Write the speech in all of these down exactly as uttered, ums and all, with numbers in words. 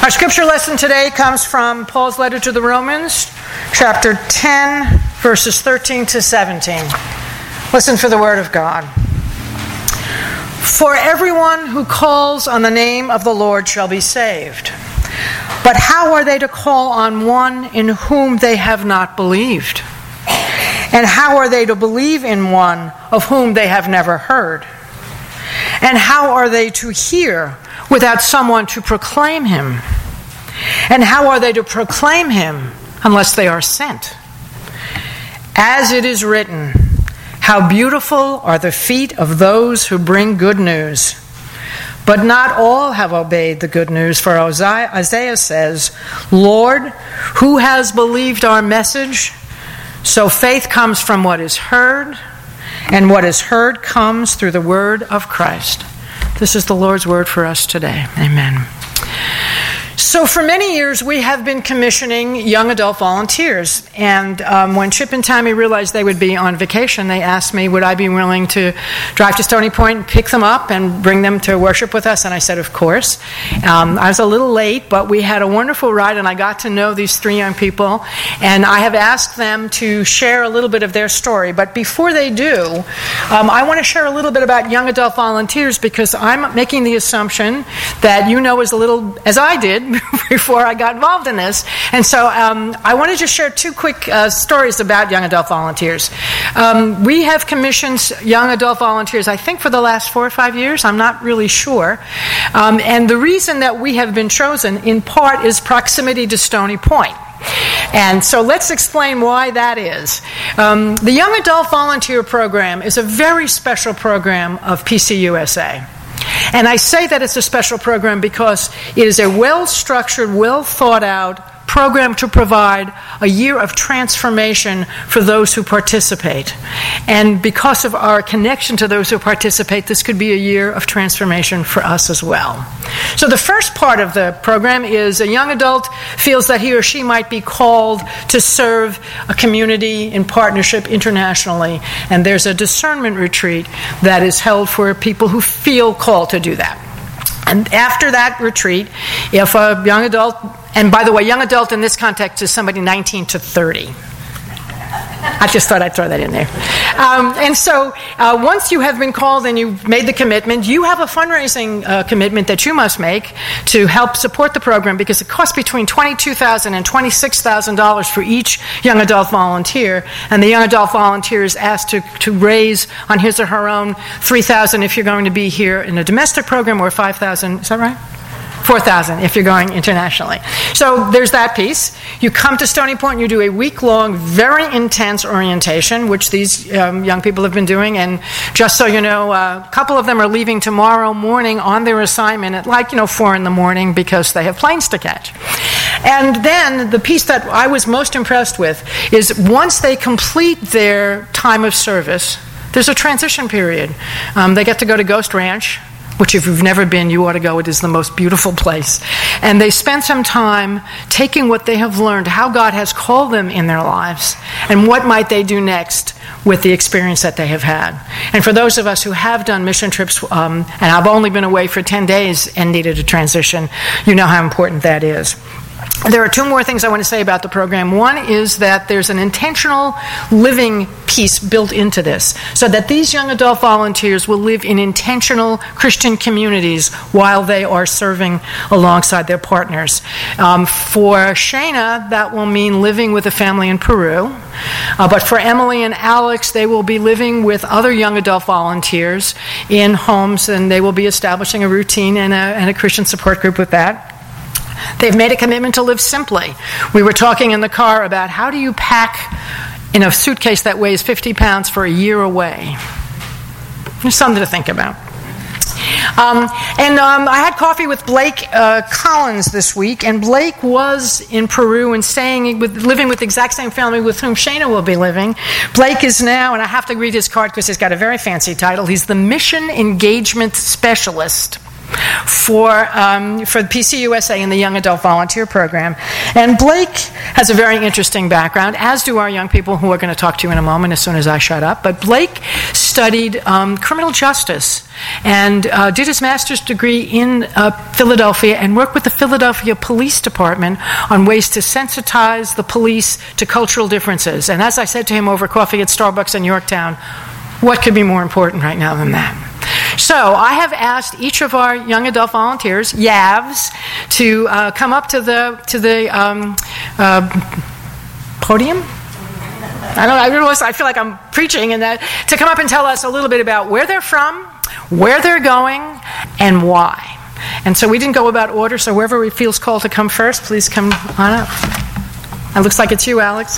Our scripture lesson today comes from Paul's letter to the Romans, chapter ten, verses thirteen to seventeen. Listen for the word of God. For everyone who calls on the name of the Lord shall be saved. But how are they to call on one in whom they have not believed? And how are they to believe in one of whom they have never heard? And how are they to hear without someone to proclaim him? And how are they to proclaim him unless they are sent? As it is written, how beautiful are the feet of those who bring good news. But not all have obeyed the good news, for Isaiah says, Lord, who has believed our message? So faith comes from what is heard, and what is heard comes through the word of Christ. This is the Lord's word for us today. Amen. So for many years, we have been commissioning young adult volunteers. And um, when Chip and Tammy realized they would be on vacation, they asked me, would I be willing to drive to Stony Point, pick them up, and bring them to worship with us? And I said, of course. Um, I was a little late, but we had a wonderful ride, and I got to know these three young people. And I have asked them to share a little bit of their story. But before they do, um, I want to share a little bit about young adult volunteers, because I'm making the assumption that you know as little as I did before I got involved in this. And so um, I want to just share two quick uh, stories about young adult volunteers. Um, we have commissioned young adult volunteers, I think, for the last four or five years. I'm not really sure. Um, and the reason that we have been chosen, in part, is proximity to Stony Point. And so let's explain why that is. Um, the Young Adult Volunteer Program is a very special program of P C U S A. And I say that it's a special program because it is a well-structured, well-thought-out program to provide a year of transformation for those who participate. And because of our connection to those who participate, this could be a year of transformation for us as well. So the first part of the program is a young adult feels that he or she might be called to serve a community in partnership internationally. And there's a discernment retreat that is held for people who feel called to do that. And after that retreat, if a young adult, and by the way, young adult in this context is somebody nineteen to thirty. I just thought I'd throw that in there. Um, and so uh, once you have been called and you've made the commitment, you have a fundraising uh, commitment that you must make to help support the program, because it costs between twenty-two thousand dollars and twenty-six thousand dollars for each young adult volunteer. And the young adult volunteer is asked to, to raise on his or her own three thousand dollars if you're going to be here in a domestic program, or five thousand dollars. Is that right? four thousand dollars if you're going internationally. So there's that piece. You come to Stony Point, you do a week-long, very intense orientation, which these um, young people have been doing. And just so you know, uh, a couple of them are leaving tomorrow morning on their assignment at like, you know, four in the morning because they have planes to catch. And then the piece that I was most impressed with is once they complete their time of service, there's a transition period. Um, they get to go to Ghost Ranch, which if you've never been, you ought to go. It is the most beautiful place. And they spend some time taking what they have learned, how God has called them in their lives, and what might they do next with the experience that they have had. And for those of us who have done mission trips, um, and I've only been away for ten days and needed a transition, you know how important that is. There are two more things I want to say about the program. One is that there's an intentional living piece built into this, so that these young adult volunteers will live in intentional Christian communities while they are serving alongside their partners. Um, for Shayna, that will mean living with a family in Peru. Uh, but for Emily and Alex, they will be living with other young adult volunteers in homes, and they will be establishing a routine and a, and a Christian support group with that. They've made a commitment to live simply. We were talking in the car about how do you pack in a suitcase that weighs fifty pounds for a year away. There's something to think about. Um, and um, I had coffee with Blake uh, Collins this week, and Blake was in Peru and staying with, living with the exact same family with whom Shayna will be living. Blake is now, and I have to read his card because he's got a very fancy title, he's the Mission Engagement Specialist for um, for the P C U S A and the Young Adult Volunteer Program. And Blake has a very interesting background, as do our young people who are going to talk to you in a moment as soon as I shut up. But Blake studied um, criminal justice and uh, did his master's degree in uh, Philadelphia and worked with the Philadelphia Police Department on ways to sensitize the police to cultural differences. And as I said to him over coffee at Starbucks in Yorktown, what could be more important right now than that? So I have asked each of our young adult volunteers, Y A Vs, to uh, come up to the to the um, uh, podium. I don't. I realize I feel like I'm preaching, and that to come up and tell us a little bit about where they're from, where they're going, and why. And so we didn't go about order. So whoever feels called to come first, please come on up. It looks like it's you, Alex.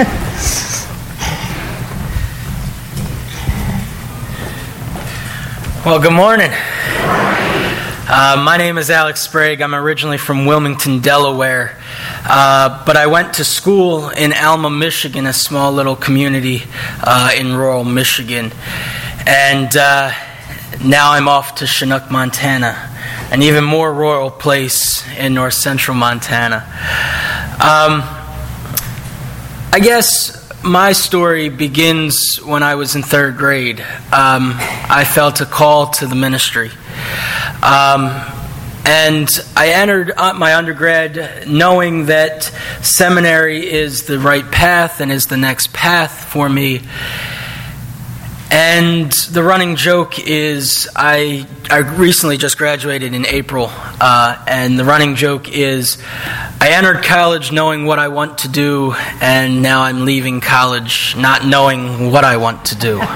Well, good morning. Uh, my name is Alex Sprague. I'm originally from Wilmington, Delaware, uh, but I went to school in Alma, Michigan, a small little community uh, in rural Michigan, and uh, now I'm off to Chinook, Montana, an even more rural place in north central Montana. Um, I guess my story begins when I was in third grade. Um, I felt a call to the ministry. Um, and I entered my undergrad knowing that seminary is the right path and is the next path for me. And the running joke is I I recently just graduated in April, uh, and the running joke is I entered college knowing what I want to do, and now I'm leaving college not knowing what I want to do.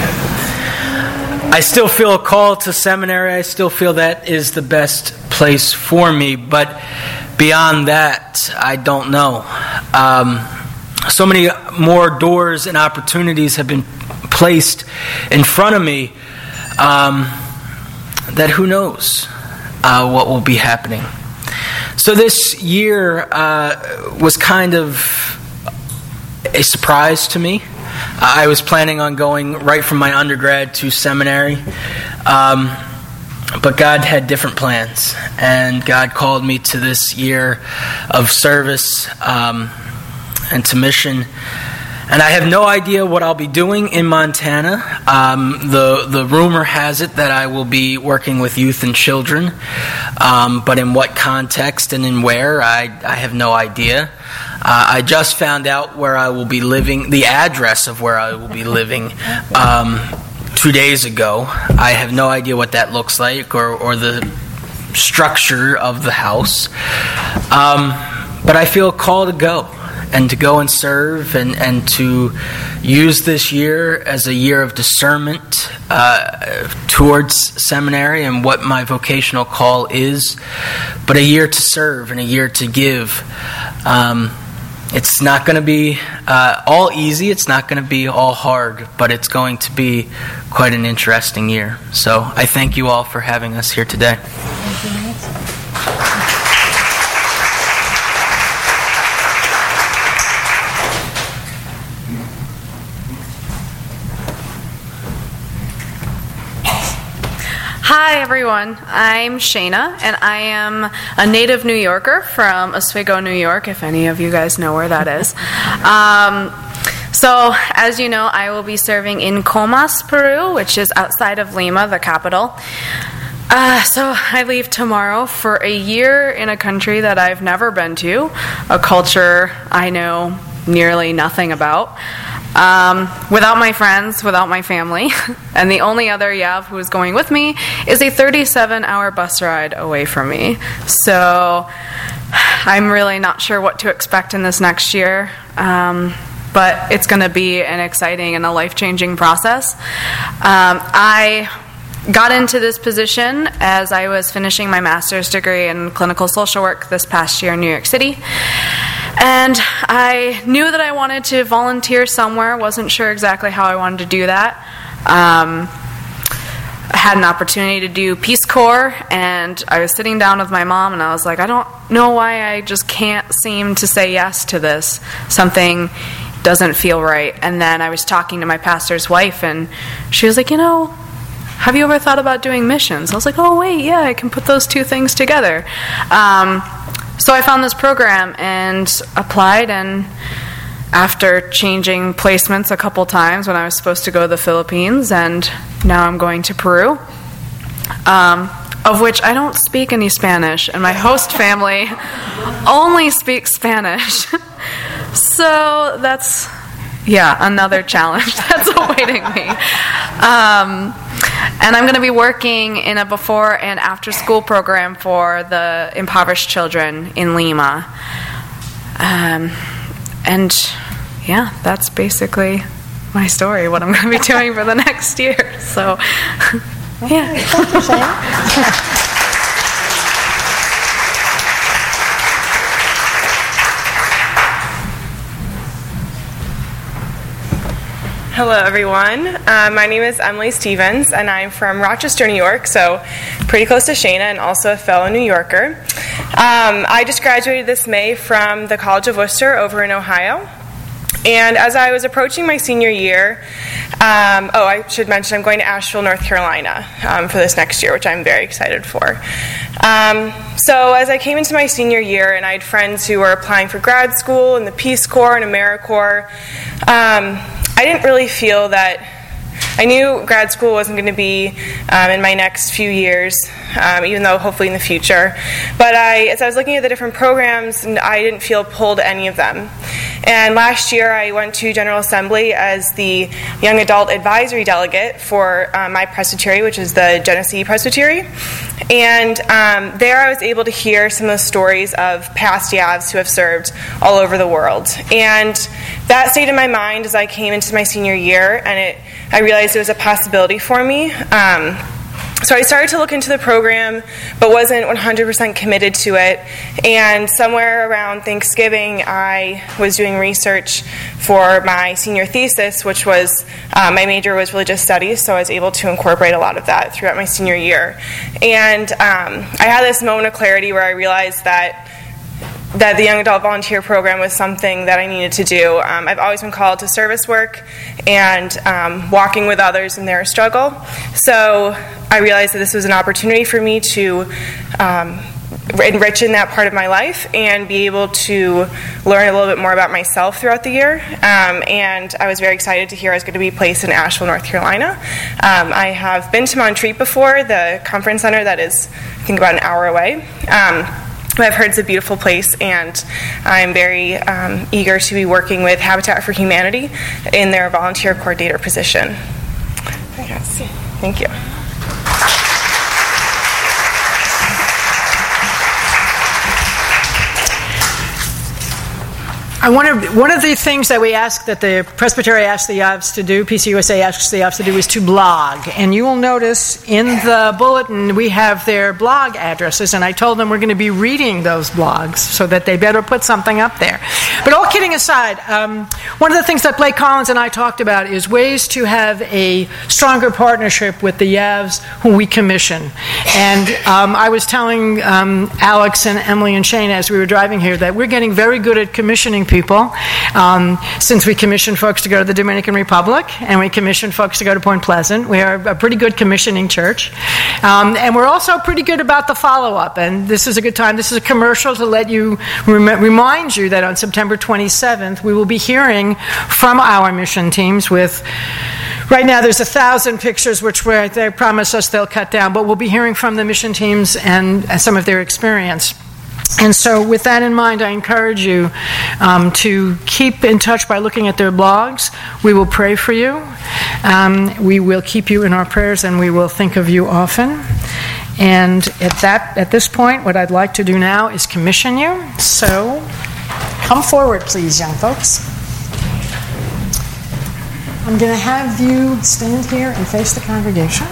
I still feel a call to seminary. I still feel that is the best place for me, but beyond that, I don't know. Um, so many more doors and opportunities have been placed in front of me um, that who knows uh, what will be happening. So this year uh, was kind of a surprise to me. I was planning on going right from my undergrad to seminary, um, but God had different plans, and God called me to this year of service um, and to mission. And I have no idea what I'll be doing in Montana. Um, the the rumor has it that I will be working with youth and children, um, but in what context and in where, I, I have no idea. Uh, I just found out where I will be living, the address of where I will be living, um, two days ago. I have no idea what that looks like or, or the structure of the house. Um, but I feel called to go. And to go and serve and, and to use this year as a year of discernment uh, towards seminary and what my vocational call is, but a year to serve and a year to give. Um, it's not going to be uh, all easy. It's not going to be all hard, but it's going to be quite an interesting year. So I thank you all for having us here today. Hi everyone, I'm Shayna, and I am a native New Yorker from Oswego, New York, if any of you guys know where that is. Um, so, as you know, I will be serving in Comas, Peru, which is outside of Lima, the capital. Uh, so I leave tomorrow for a year in a country that I've never been to, a culture I know nearly nothing about. Um, without my friends, without my family, and the only other Yav who is going with me is a thirty-seven hour bus ride away from me. So I'm really not sure what to expect in this next year, um, but it's going to be an exciting and a life-changing process. Um, I got into this position as I was finishing my master's degree in clinical social work this past year in New York City. And I knew that I wanted to volunteer somewhere, wasn't sure exactly how I wanted to do that. Um, I had an opportunity to do Peace Corps, and I was sitting down with my mom, and I was like, I don't know why I just can't seem to say yes to this. Something doesn't feel right. And then I was talking to my pastor's wife, and she was like, you know, have you ever thought about doing missions? I was like, oh, wait, yeah, I can put those two things together. Um, so I found this program and applied, and after changing placements a couple times when I was supposed to go to the Philippines, and now I'm going to Peru, um, of which I don't speak any Spanish, and my host family only speaks Spanish. So that's, yeah, another challenge that's awaiting me. Um, and I'm going to be working in a before and after school program for the impoverished children in Lima. Um, and yeah, that's basically my story, what I'm going to be doing for the next year. So, yeah. Thank you, Shane. Hello, everyone. Uh, my name is Emily Stevens, and I'm from Rochester, New York, so pretty close to Shana, and also a fellow New Yorker. Um, I just graduated this May from the College of Worcester over in Ohio. And as I was approaching my senior year, um, oh, I should mention I'm going to Asheville, North Carolina um, for this next year, which I'm very excited for. Um, so as I came into my senior year, and I had friends who were applying for grad school in the Peace Corps and AmeriCorps, um, I didn't really feel that, I knew grad school wasn't going to be um, in my next few years, um, even though hopefully in the future. But I, as I was looking at the different programs, and I didn't feel pulled to any of them. And last year I went to General Assembly as the Young Adult Advisory Delegate for um, my presbytery, which is the Genesee Presbytery. And um, there I was able to hear some of the stories of past Yavs who have served all over the world. And that stayed in my mind as I came into my senior year, and it, I realized it was a possibility for me. Um, So I started to look into the program, but wasn't one hundred percent committed to it. And somewhere around Thanksgiving, I was doing research for my senior thesis, which was, uh, my major was religious studies, so I was able to incorporate a lot of that throughout my senior year. And um, I had this moment of clarity where I realized that that the Young Adult Volunteer Program was something that I needed to do. Um, I've always been called to service work and um, walking with others in their struggle. So I realized that this was an opportunity for me to um, enrich in that part of my life and be able to learn a little bit more about myself throughout the year. Um, and I was very excited to hear I was going to be placed in Asheville, North Carolina. Um, I have been to Montreat before, the conference center that is, I think, about an hour away. Um, I've heard it's a beautiful place, and I'm very um, eager to be working with Habitat for Humanity in their volunteer coordinator position. Yes. Thank you. I wonder, one of the things that we ask, that the Presbytery asks the Yavs to do, P C U S A asks the Yavs to do, is to blog. And you will notice in the bulletin we have their blog addresses, and I told them we're going to be reading those blogs so that they better put something up there. But all kidding aside, um, one of the things that Blake Collins and I talked about is ways to have a stronger partnership with the Yavs who we commission. And um, I was telling um, Alex and Emily and Shane as we were driving here that we're getting very good at commissioning people. People, um, since we commission folks to go to the Dominican Republic and we commission folks to go to Point Pleasant. We are a pretty good commissioning church. Um, and we're also pretty good about the follow-up. And this is a good time. This is a commercial to let you rem- remind you that on September twenty-seventh we will be hearing from our mission teams with, right now there's a thousand pictures which we're, they promise us they'll cut down, but we'll be hearing from the mission teams and, and some of their experience. And so with that in mind, I encourage you um, to keep in touch by looking at their blogs. We will pray for you. Um, we will keep you in our prayers, and we will think of you often. And at that, at this point, what I'd like to do now is commission you. So come forward, please, young folks. I'm going to have you stand here and face the congregation.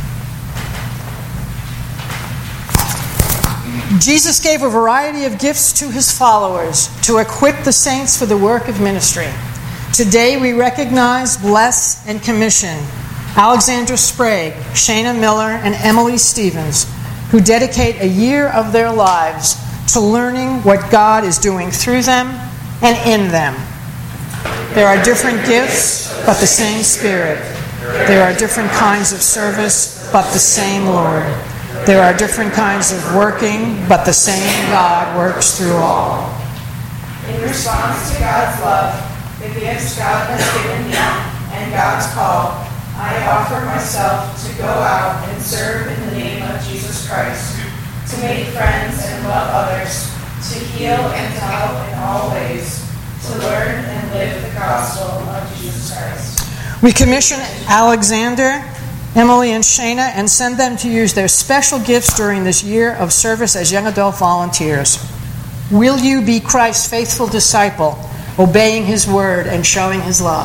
Jesus gave a variety of gifts to his followers to equip the saints for the work of ministry. Today we recognize, bless, and commission Alexandra Sprague, Shana Miller, and Emily Stevens, who dedicate a year of their lives to learning what God is doing through them and in them. There are different gifts, but the same Spirit. There are different kinds of service, but the same Lord. There are different kinds of working, but the same God works through all. In response to God's love, the gifts God has given me, and God's call, I offer myself to go out and serve in the name of Jesus Christ, to make friends and love others, to heal and to help in all ways, to learn and live the gospel of Jesus Christ. We commission Alexander, Emily, and Shana and send them to use their special gifts during this year of service as young adult volunteers. Will you be Christ's faithful disciple, obeying his word and showing his love?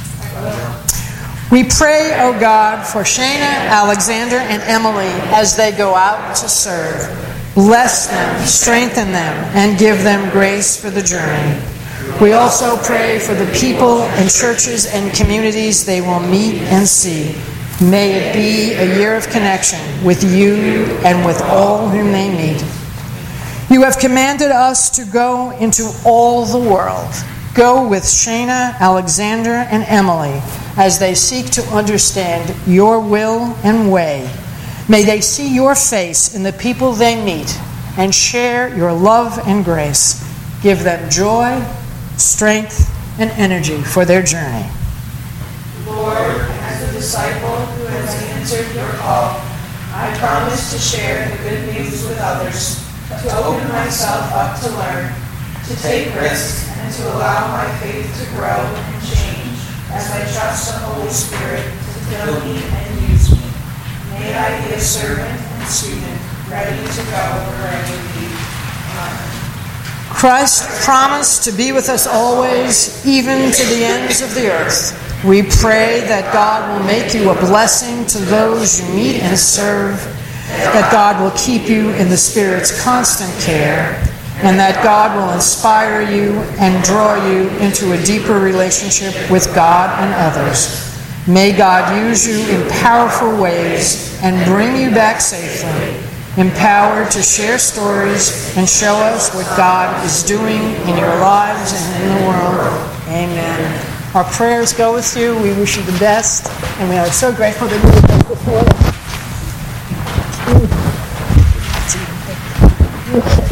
We pray, O God, for Shana, Alexander, and Emily as they go out to serve. Bless them, strengthen them, and give them grace for the journey. We also pray for the people and churches and communities they will meet and see. May it be a year of connection with you and with all whom they meet. You have commanded us to go into all the world. Go with Shana, Alexander, and Emily as they seek to understand your will and way. May they see your face in the people they meet and share your love and grace. Give them joy, strength, and energy for their journey. Lord, as a disciple who has answered your call, I promise to share the good news with others, to open myself up to learn, to take risks, and to allow my faith to grow and change as I trust the Holy Spirit to fill me and use me. May I be a servant and student, ready to go where I may be. Amen. Christ promised to be with us always, even to the ends of the earth. We pray that God will make you a blessing to those you meet and serve, that God will keep you in the Spirit's constant care, and that God will inspire you and draw you into a deeper relationship with God and others. May God use you in powerful ways and bring you back safely, empowered to share stories and show us what God is doing in your lives and in the world. Amen. Our prayers go with you. We wish you the best, and we are so grateful that you were here before.